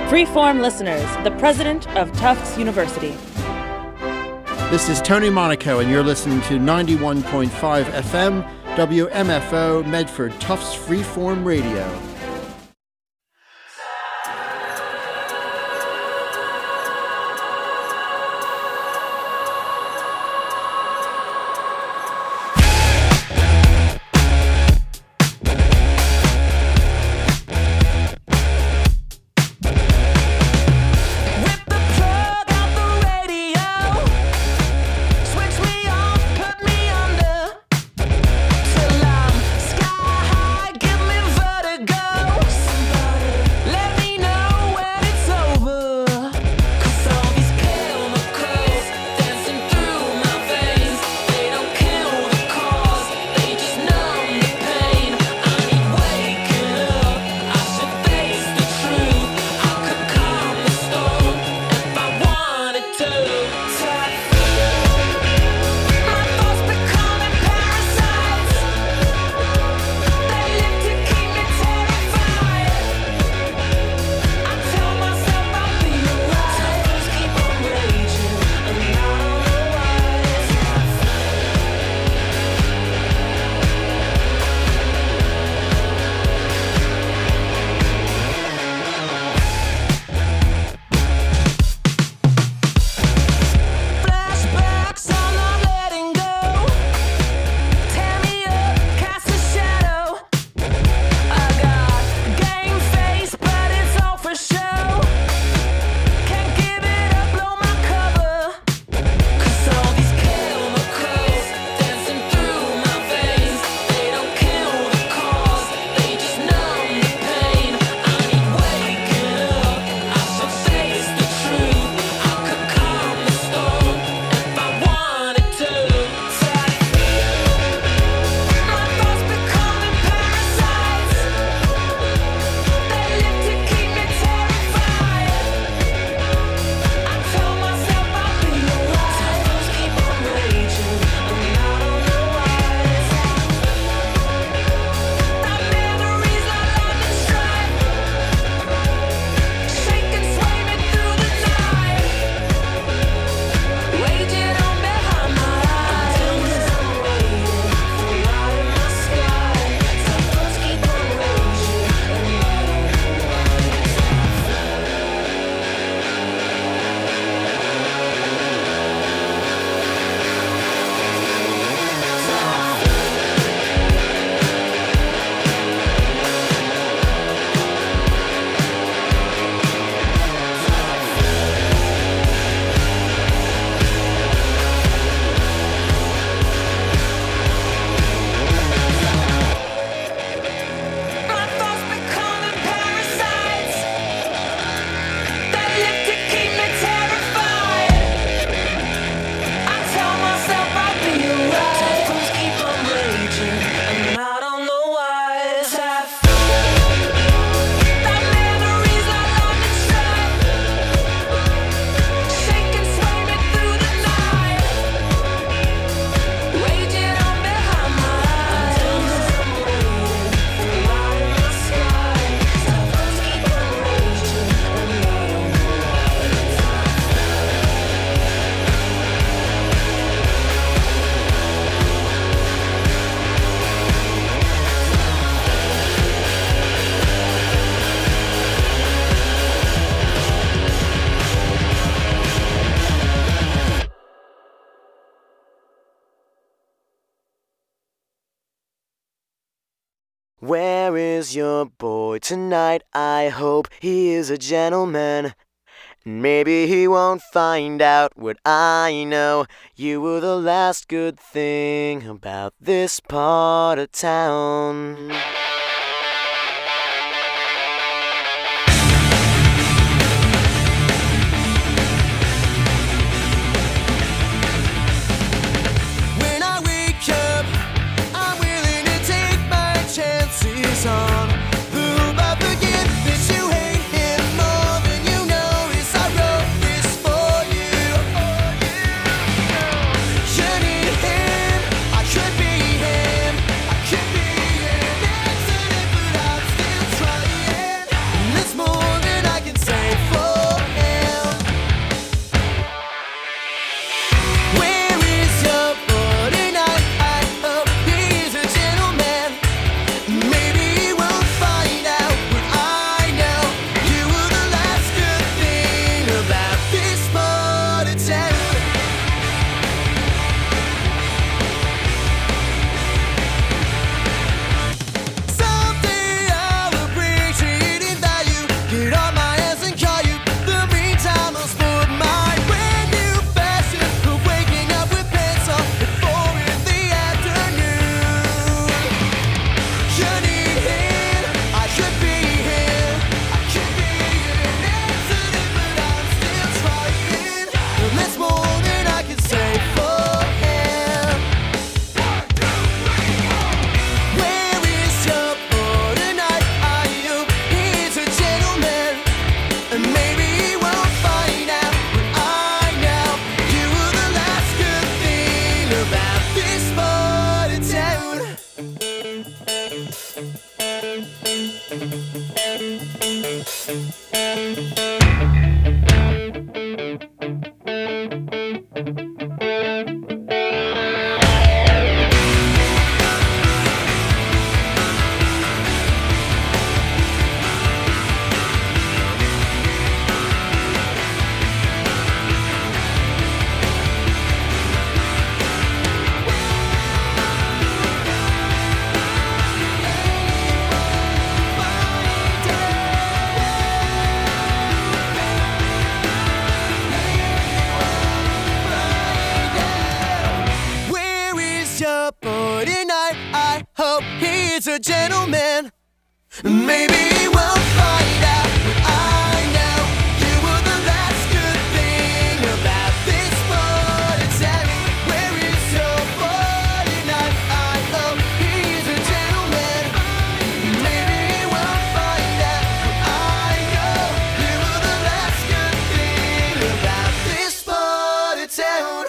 Freeform listeners, the president of Tufts University. This is Tony Monaco, and you're listening to 91.5 FM, WMFO, Medford, Tufts Freeform Radio. Where is your boy tonight? I hope he is a gentleman. Maybe he won't find out what I know. You were the last good thing about this part of town. When I wake up, I'm willing to take my chances on whom I forget that you hate him more than you notice. I wrote this for you. You need him, I could be him, I could be him. A gentleman. Maybe he won't find out, but I know you were the last good thing about this party. Tell me, where is your boy tonight? I hope he's a gentleman. Maybe he won't find out, but I know you were the last good thing about this party town.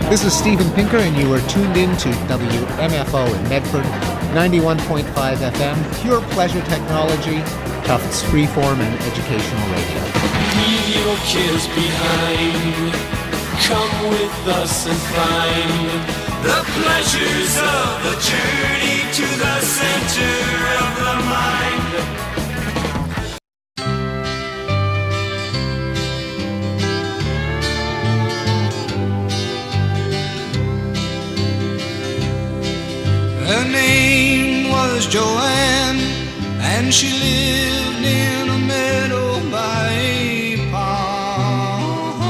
This is Steven Pinker, and you are tuned in to WMFO in Medford, 91.5 FM, pure pleasure technology, Tufts freeform and educational radio. Leave your cares behind. Come with us and find the pleasures of the journey to the center of the mind. Her name was Joanne, and she lived in a meadow by a pond.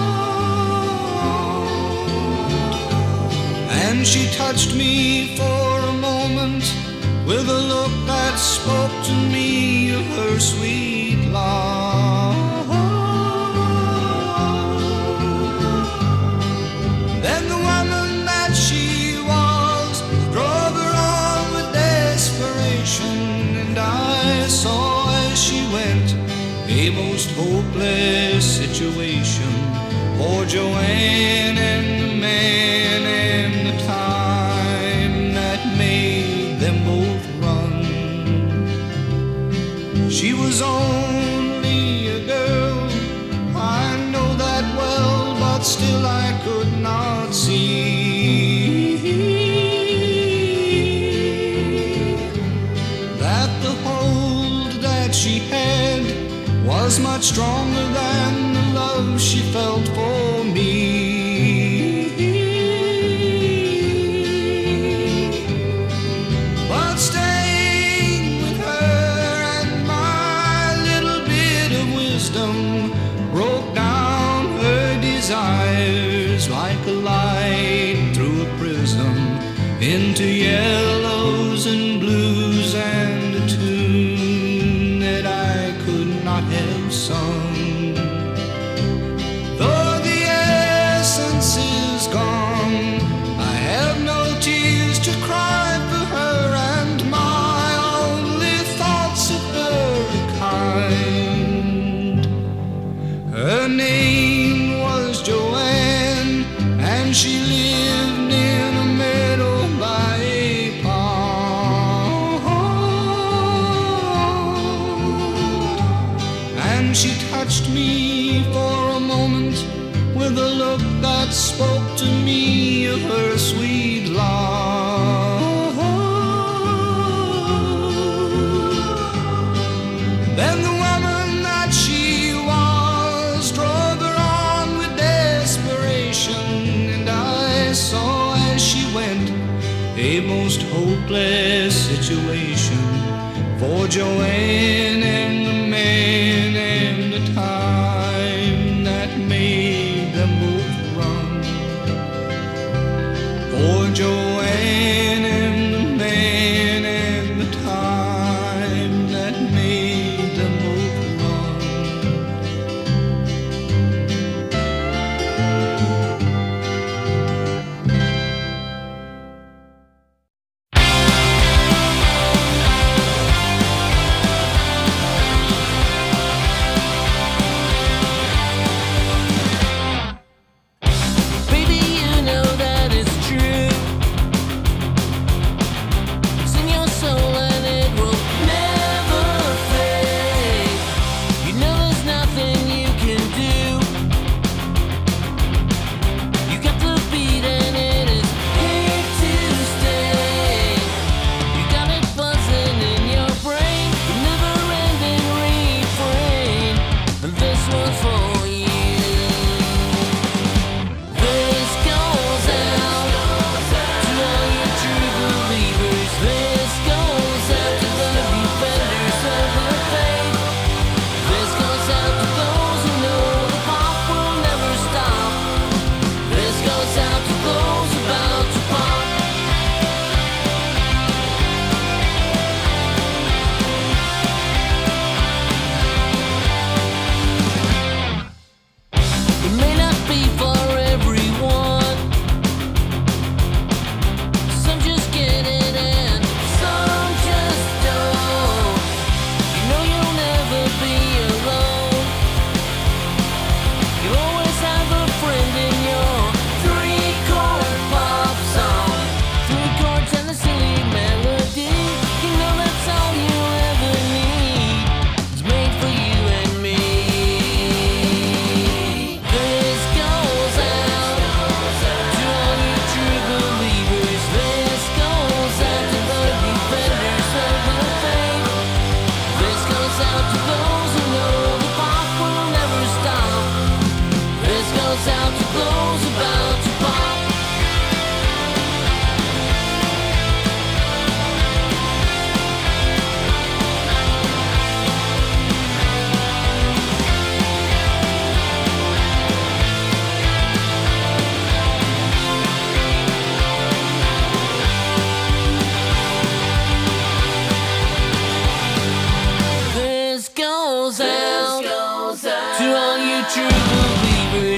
And she touched me for a moment with a look that spoke to me of her sweet love. Then the woman that she was drove her on with desperation, and I saw as she went a most hopeless situation. Poor Joanne and the man and the time that made them both run. She was only a girl, I know that well, but still I could not see that the hold that she had was much stronger than the love she felt for me. But staying with her and my little bit of wisdom broke down her desires like a light through a prism into yellows and blues and a tune that I could not have sung. Though the essence is gone, I have no tears to cry for her, and my only thoughts of her are kind. Her name was Joanne, and she lived in a meadow by a pond. And she touched me for a moment with a look that spoke to me of her sweet love. Then the woman that she was drove her on with desperation, and I saw as she went a most hopeless situation for Joanne and the man and the time that made them both run. For Joanne and the man and the time that made them both run. Baby, you know that it's true.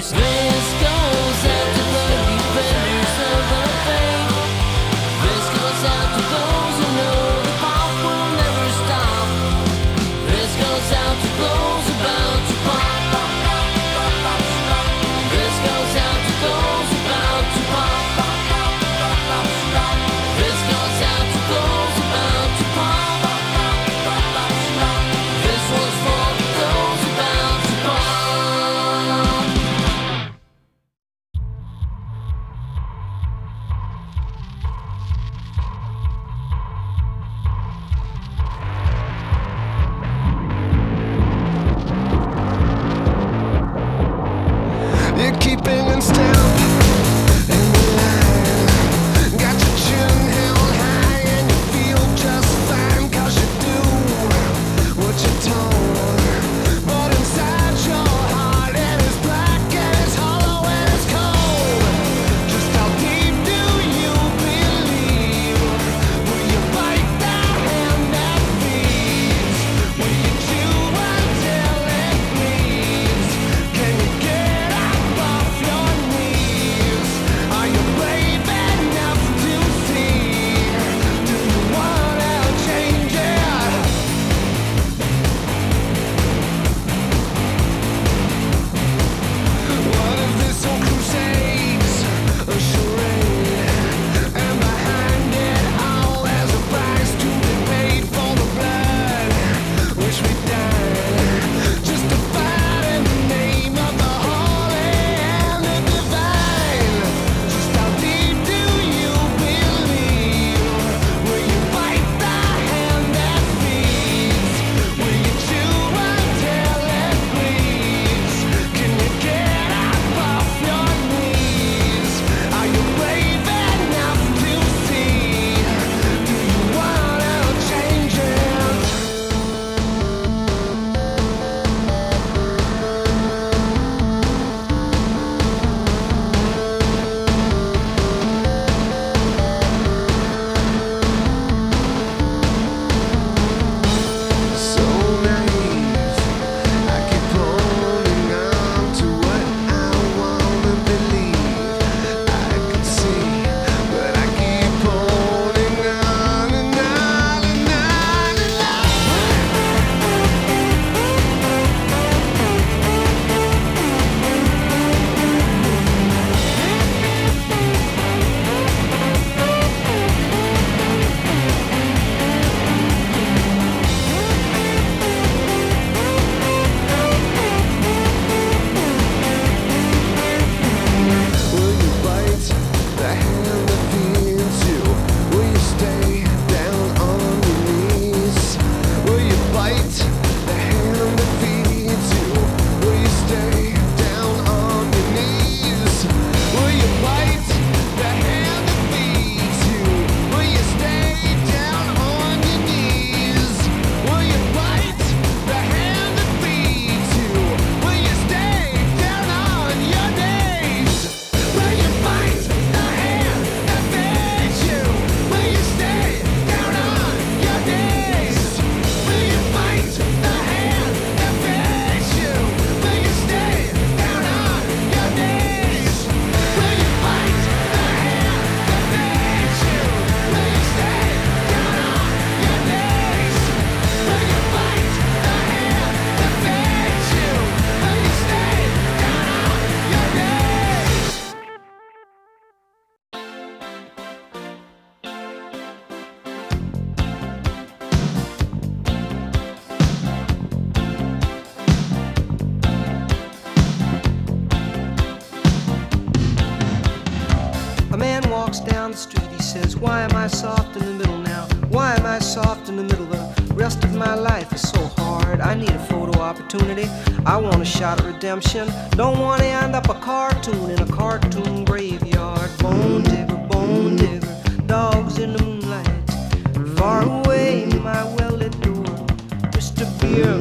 walks down the street, he says, why am I soft in the middle now? Why am I soft in the middle? The rest of my life is so hard. I need a photo opportunity. I want a shot at redemption. Don't want to end up a cartoon in a cartoon graveyard. Bone digger, dogs in the moonlight. Far away, my well-lit door. Mr. Beer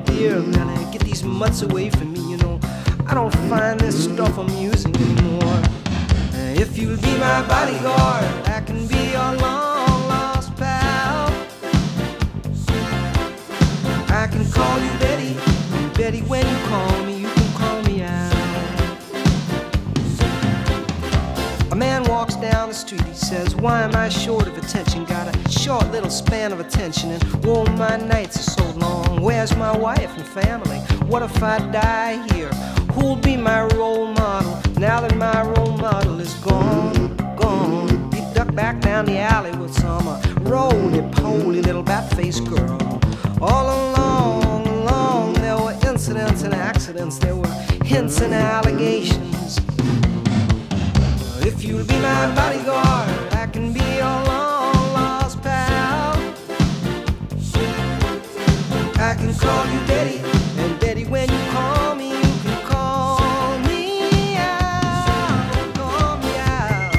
Melly, get these mutts away from me, you know. I don't find this stuff amusing anymore. If you'll be my bodyguard, I can be your long-lost pal. I can call you Betty, and Betty, when you call me, you can call me out. street. He says, why am I short of attention? Got a short little span of attention, and oh, my nights are so long. Where's my wife and family? What if I die here? Who'll be my role model now that my role model is gone, gone? He ducked back down the alley with some roly-poly little bat-faced girl. All along, there were incidents and accidents. There were hints and allegations. If you'll be my bodyguard, I can be your long-lost pal. I can call you Daddy, and Daddy, when you call me, you can call me out, call me out.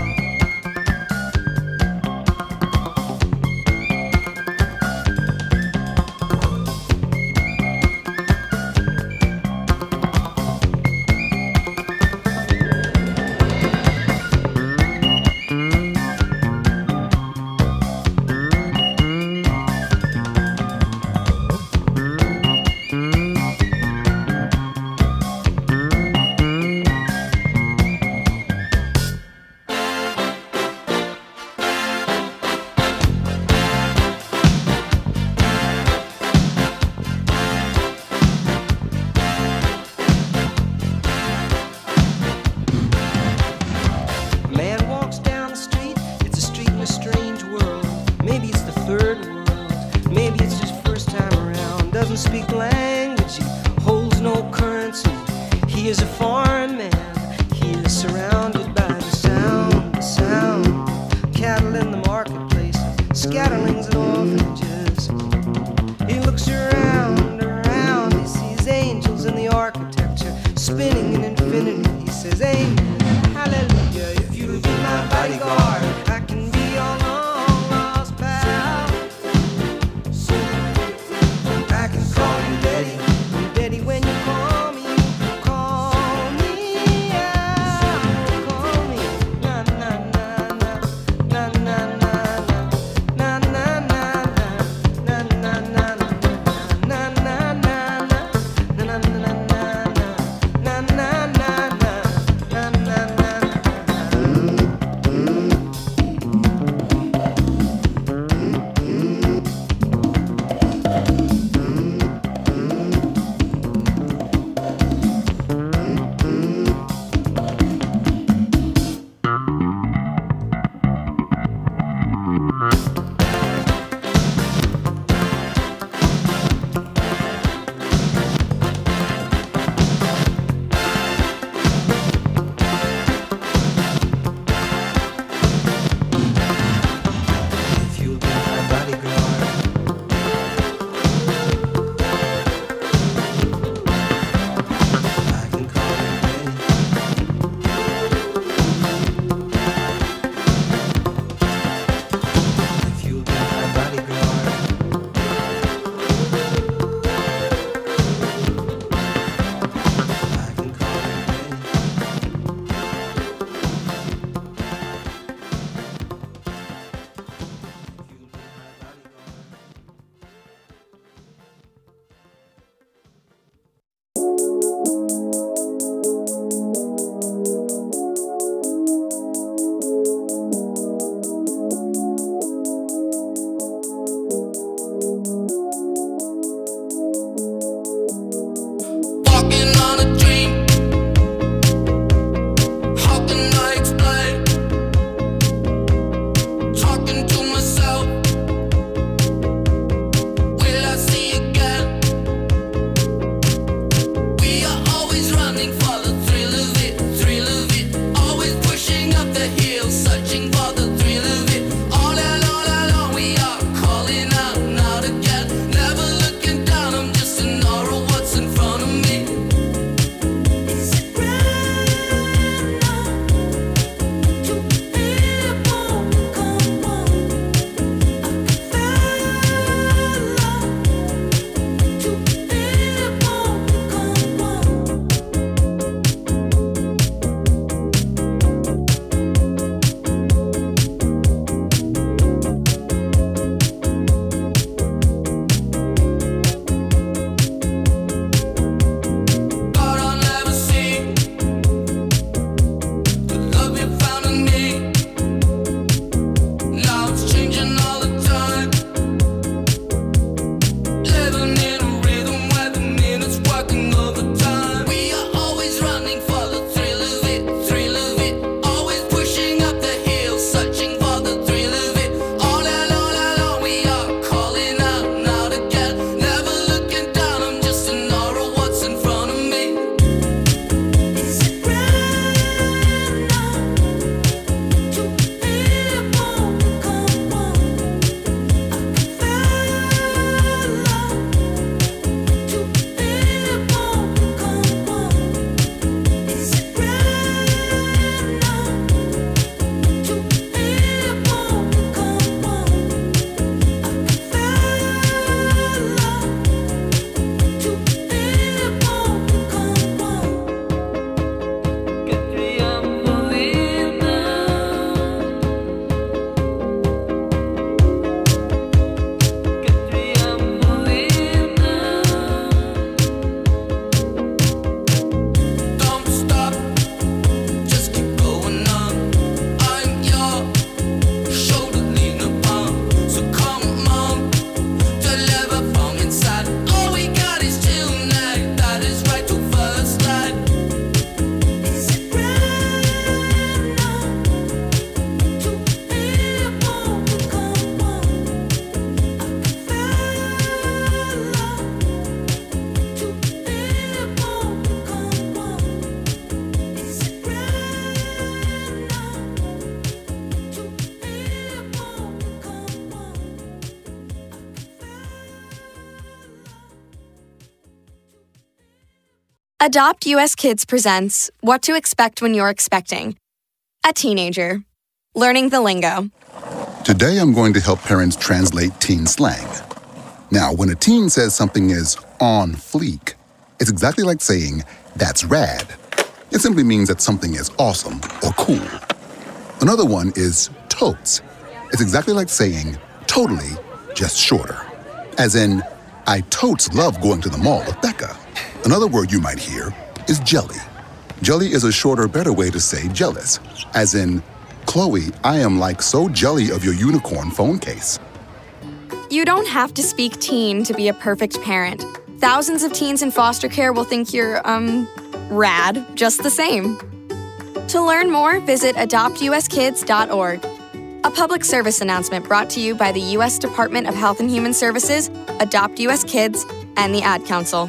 Adopt US Kids presents What to Expect When You're Expecting. A teenager. Learning the lingo. Today I'm going to help parents translate teen slang. Now, when a teen says something is on fleek, it's exactly like saying, that's rad. It simply means that something is awesome or cool. Another one is totes. It's exactly like saying, totally, just shorter. As in, I totes love going to the mall with Becca. Another word you might hear is jelly. Jelly is a shorter, better way to say jealous. As in, Chloe, I am like so jelly of your unicorn phone case. You don't have to speak teen to be a perfect parent. Thousands of teens in foster care will think you're, rad, just the same. To learn more, visit adoptuskids.org. A public service announcement brought to you by the U.S. Department of Health and Human Services, Adopt U.S. Kids, and the Ad Council.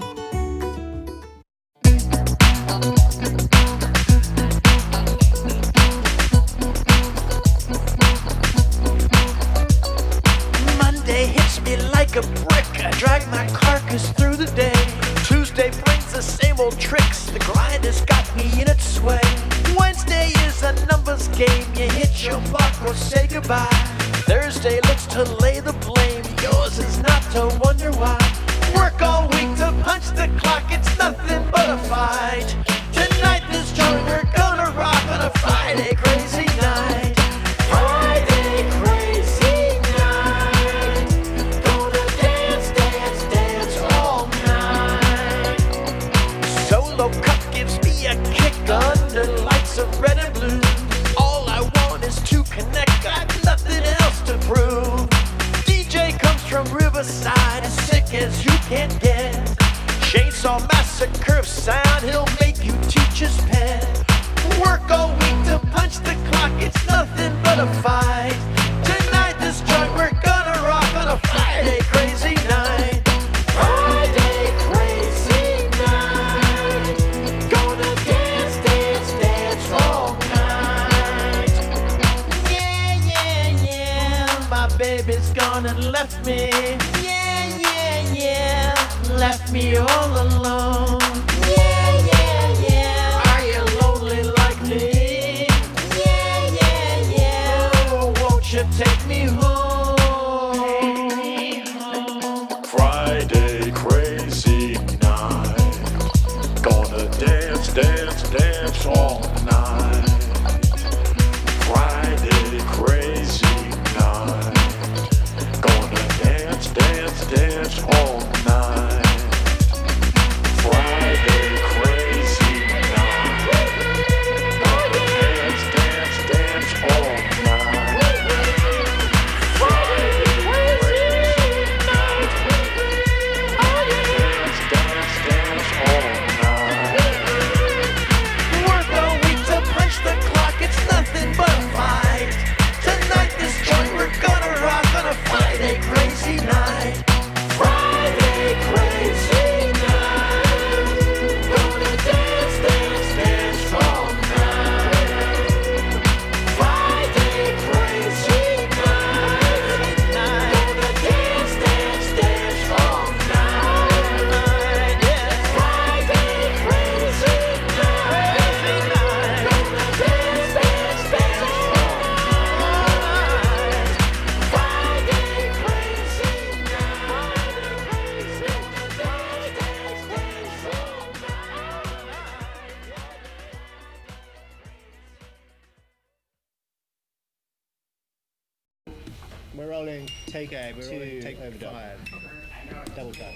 Monday hits me like a brick. I drag my carcass through the day. Tuesday brings the same old tricks. The grind has got me in its sway. Wednesday is a numbers game. You hit your mark or say goodbye. Thursday looks to lay the blame. Yours is not to wonder why. Work all week to punch the clock. It's nothing but a fight. Tonight this joint we're gonna rock on a Friday crazy night. Friday crazy night. Gonna dance, dance, dance all night. Solo cup gives me a kick under lights of red and blue. All I want is to connect. Got nothing else to prove. DJ comes from Riverside, as sick as you can get. Chainsaw Massacre sound, he'll make you teach his pet. Work all week to punch the clock, it's nothing but a fight. Tonight this joint we're gonna rock on a Friday crazy night. Friday crazy night. Gonna dance, dance, dance all night. Yeah, yeah, yeah, my baby's gone and left me. Yeah, yeah, yeah, left me all alone. Yeah, yeah, yeah, are you lonely like me? Yeah, yeah, yeah, oh, won't you take me home? Friday crazy night. Gonna dance, dance, dance all night. Friday crazy night. Gonna dance, dance, dance all night. Friday crazy night. Gonna dance, dance, dance all night. Friday crazy night. Dance, dance, dance all night. Work all week to punch the clock, it's nothing but a fight. Tonight this joint we're gonna rock on a Friday crazy night. Friday crazy night. Gonna dance, dance, dance all night. Friday crazy night. Gonna dance, dance, dance all night. Yeah. Friday crazy night. Gonna dance, dance, dance all night. Friday crazy We're rolling. Take A. We're rolling. Take overdub. 5. Double cut.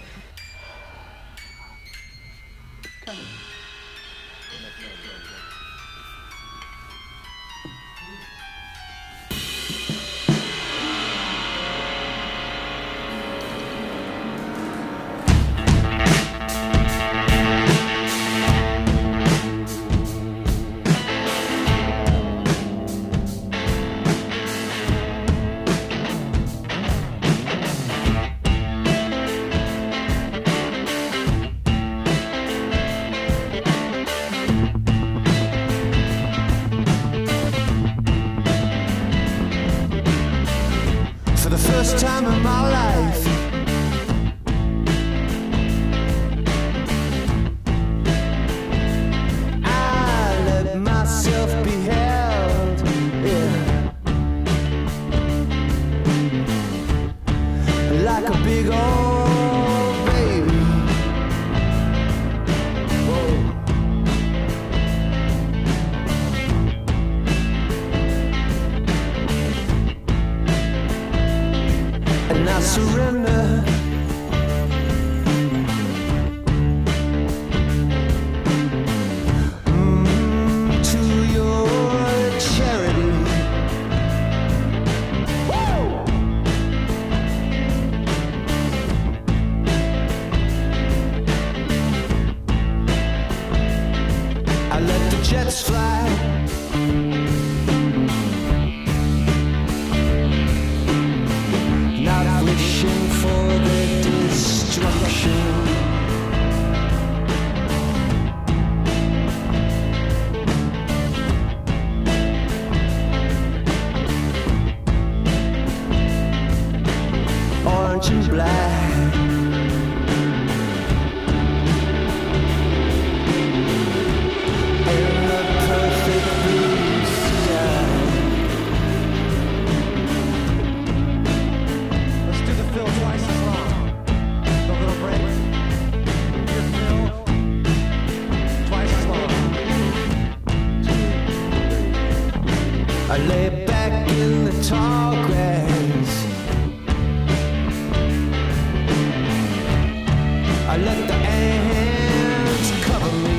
like a big old baby. Whoa. And I surrender to your charity. Woo! I let the jets fly. Not wishing for their destruction. Orange and black, in the perfect blue sky. Let's do the fill twice as long. The little break. Your fill twice as long. I lay back in the tall grass. I let the ants cover me.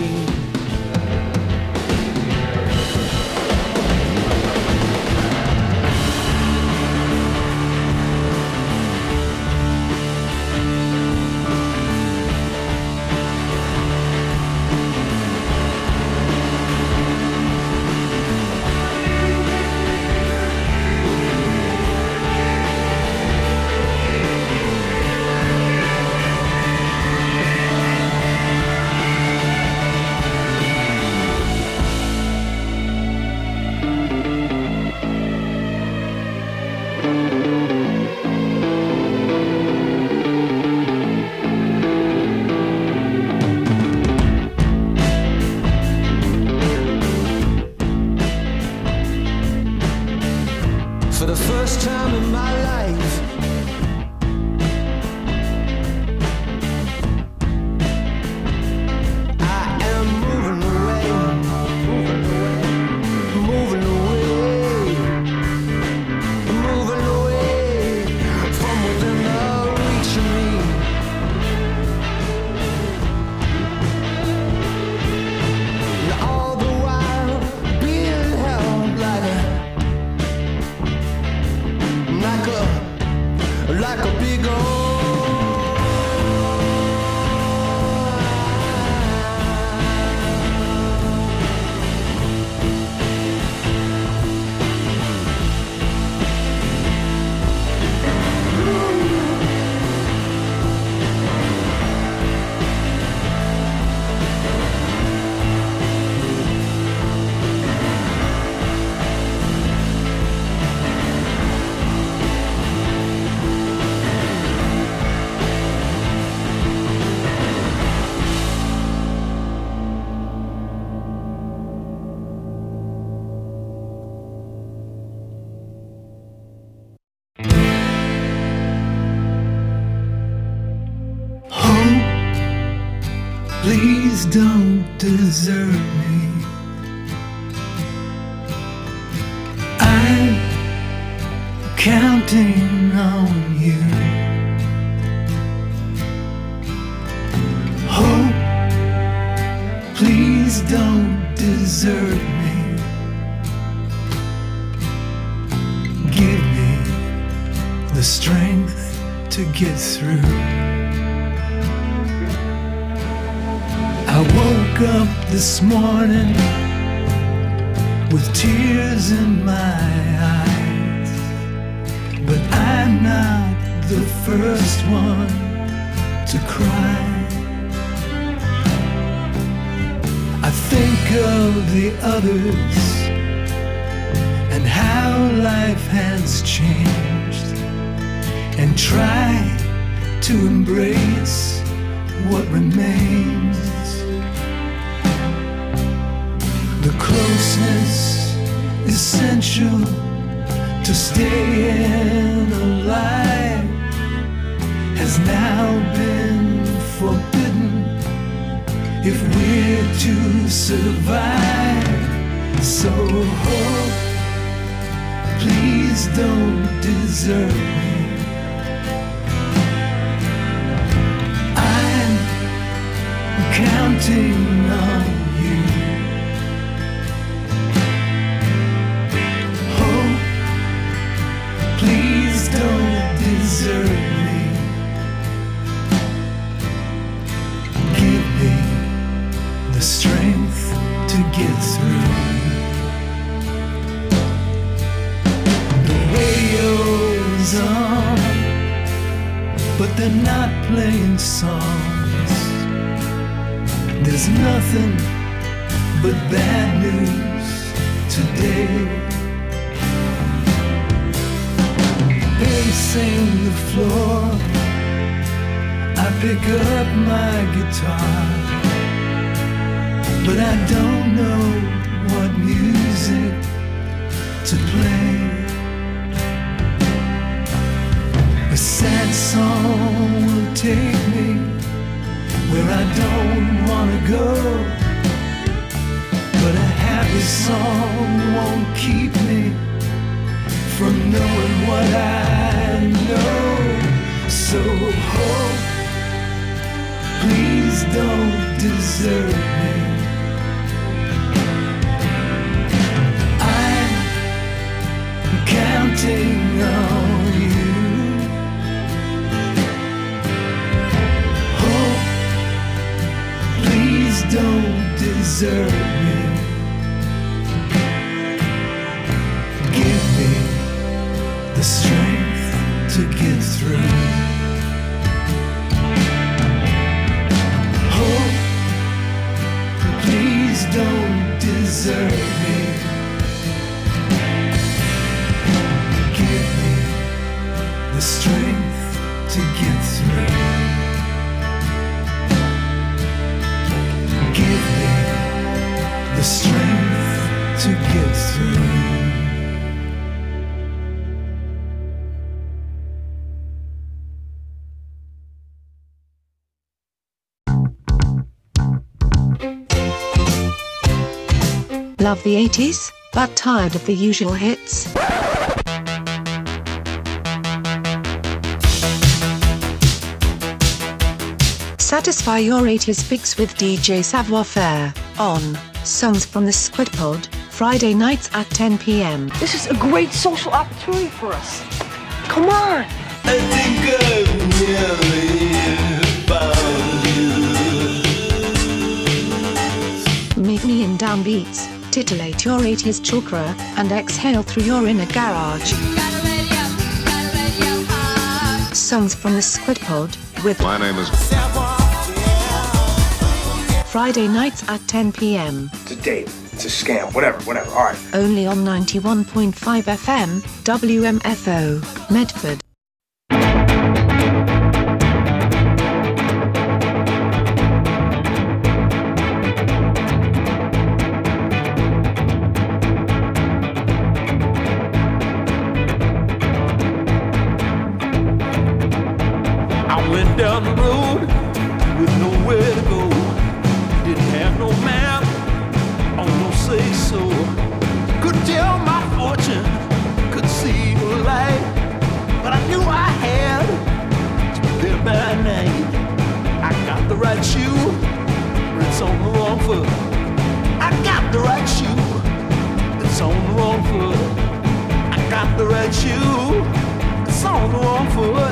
For the first time in my life, I am moving away, moving away, moving away, moving away from within the reach of me. And all the while being held like a big old. Please don't desert me. I'm counting on you. Hope, please don't desert me. Give me the strength to get through. I woke up this morning with tears in my eyes, but I'm not the first one to cry. I think of the others and how life has changed, and try to embrace what remains. The closeness essential to staying alive, has now been forbidden if we're to survive. So hope, please don't desert me. I'm counting on you. Hope, please don't desert me. Give me the strength to get through. The radio's on, but they're not playing songs. There's nothing but bad news today. Pacing the floor, I pick up my guitar, but I don't know what music to play. A sad song will take me where I don't wanna go, but a happy song won't keep me from knowing what I know. So hope, please don't desert me. I'm counting on you. Hope, please don't desert me. Give me the strength to get through. Hope, please don't desert me. Give me the strength to get through. Give me the strength to get through. Love the 80s, but tired of the usual hits? Satisfy your 80s fix with DJ Savoir Faire on Songs from the Squid Pod, Friday nights at 10 p.m. This is a great social opportunity for us. Come on. I think I've nearly found you. Meet me in downbeats, titillate your 80s chakra, and exhale through your inner garage. Songs from the Squid Pod with My name is Friday nights at 10 p.m. It's a date. It's a scam. Whatever. All right. Only on 91.5 FM, WMFO, Medford. I went down the road with nowhere to go. Didn't have no map or no say so. Couldn't tell my fortune, could see the light, but I knew I had to prepare by night. I got the right shoe, but it's on the wrong foot. I got the right shoe, it's on the wrong foot. I got the right shoe, it's on the wrong foot.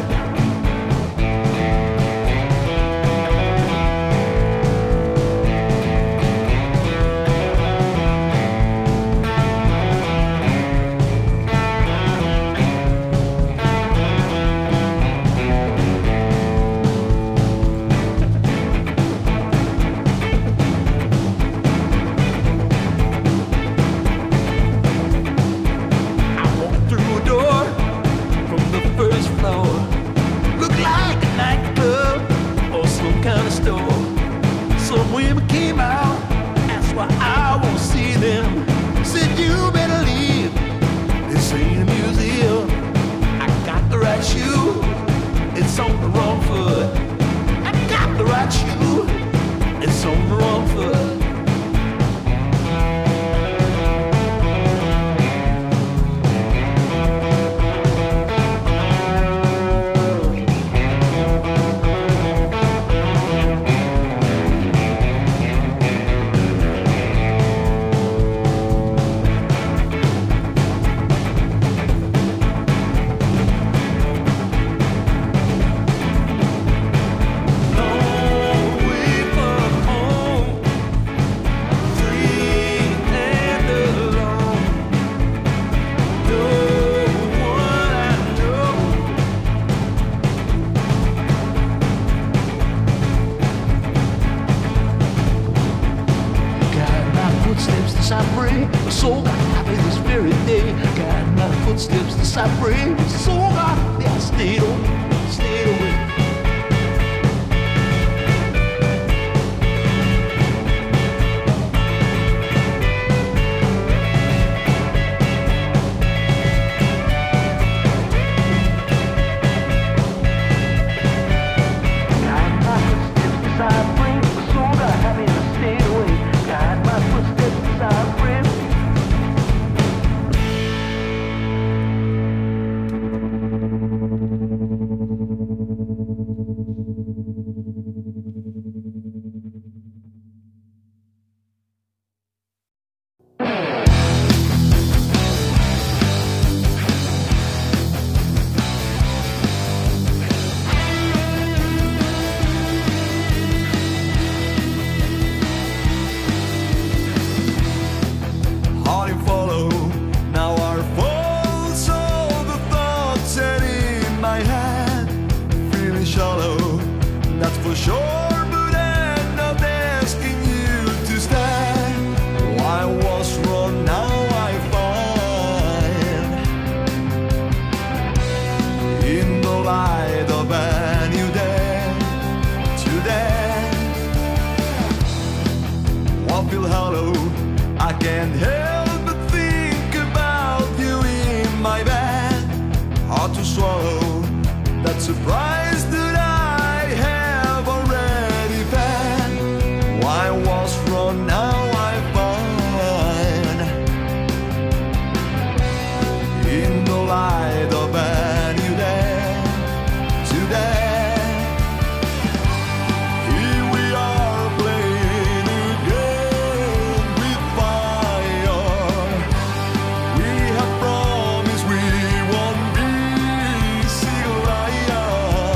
It's on the wrong foot. free. My soul got happy this very day. Guide my footsteps as I pray. My soul got happy, I stayed away. We have promised we won't be single.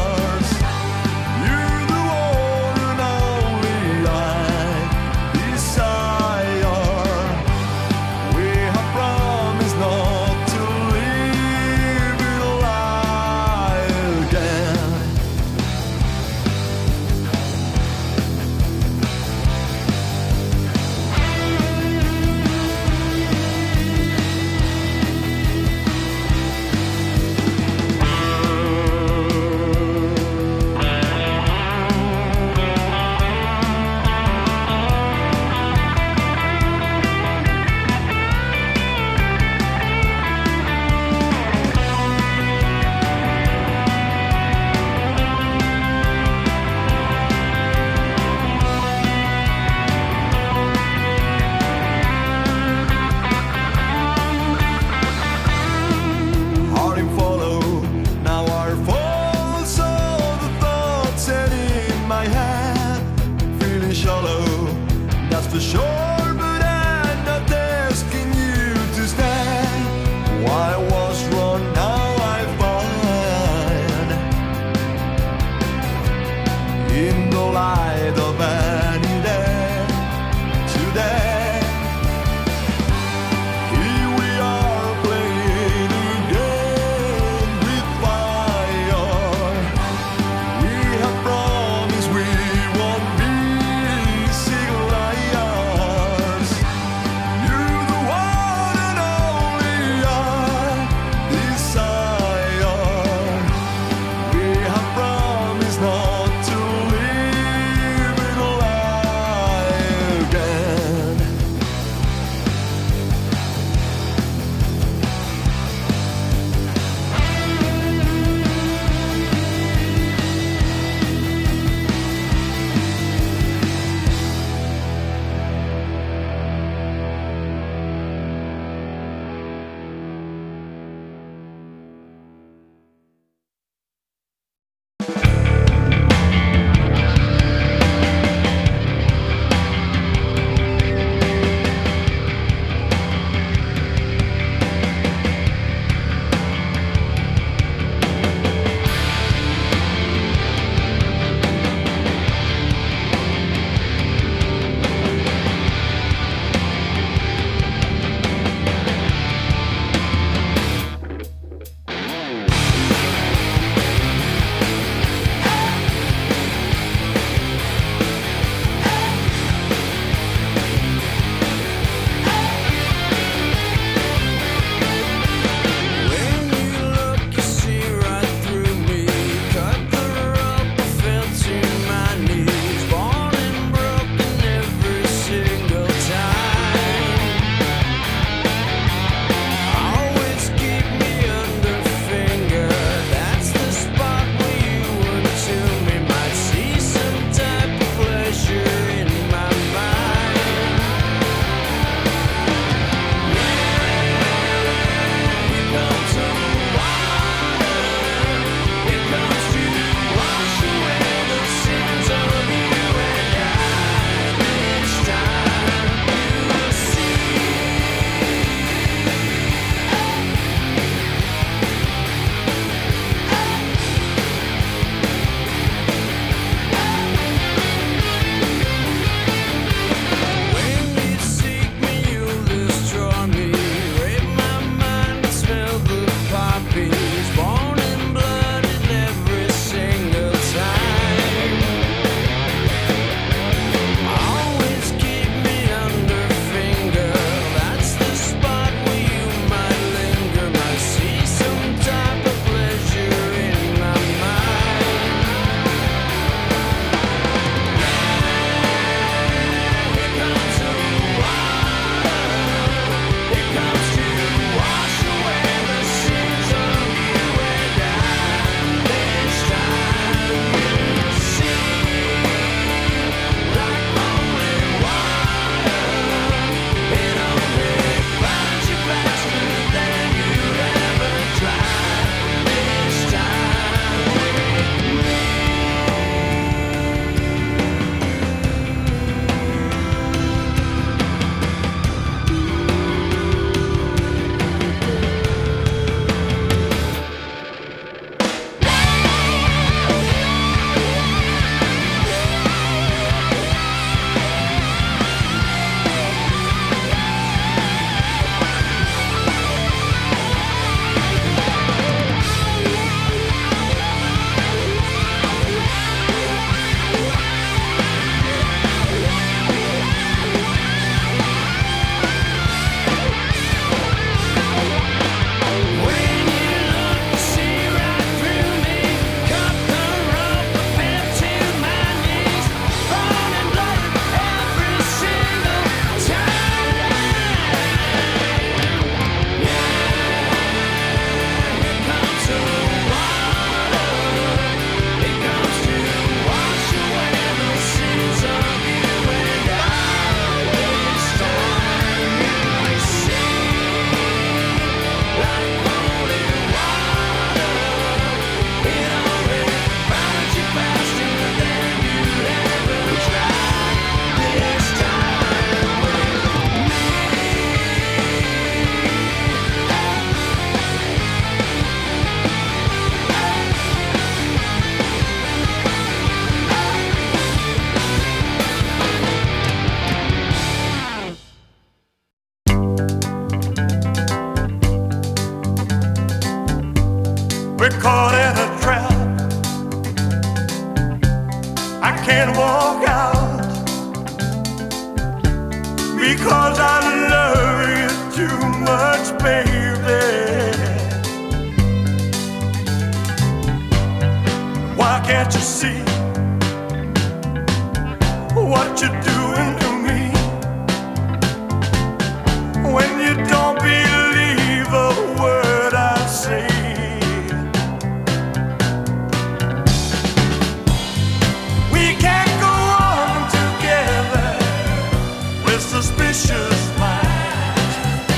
can't walk out because I love you too much, baby. Why can't you see what you're doing to me when you don't believe a word I say? We can't go on together with suspicious minds,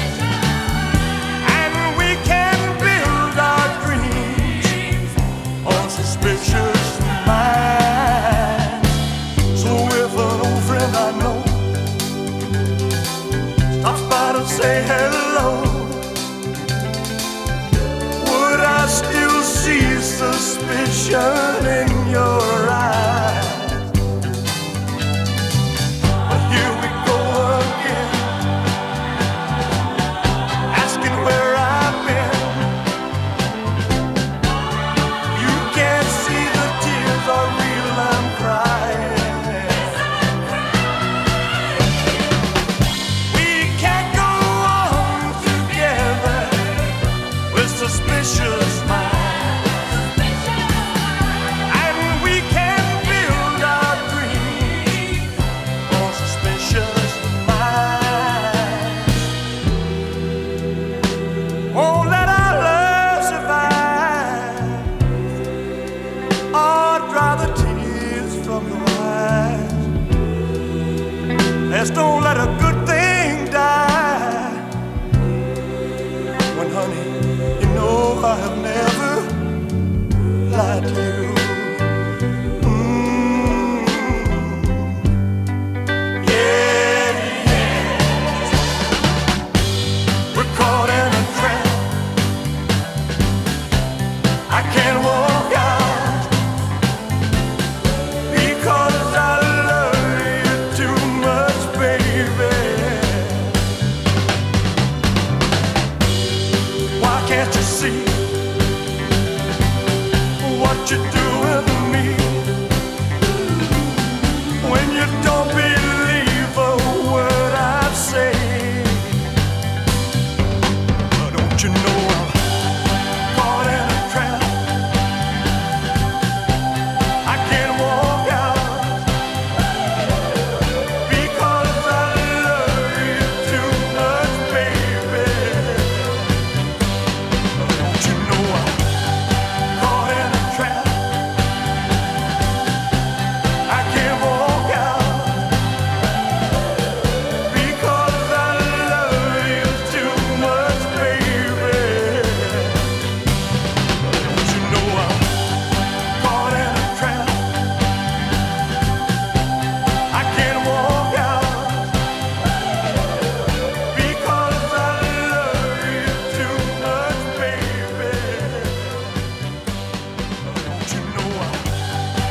and we can build our dreams on suspicious minds. So if an old friend I know stops by to say hello, would I still see suspicion in your eyes? But here we go again, asking where I've been. You can't see the tears are real, I'm crying. We can't go on together with suspicious minds, and we can build our dreams on suspicious minds. Won't let our love survive or dry the tears from your eyes. Let's don't let a good thing die. When honey, you know I have never lied to you.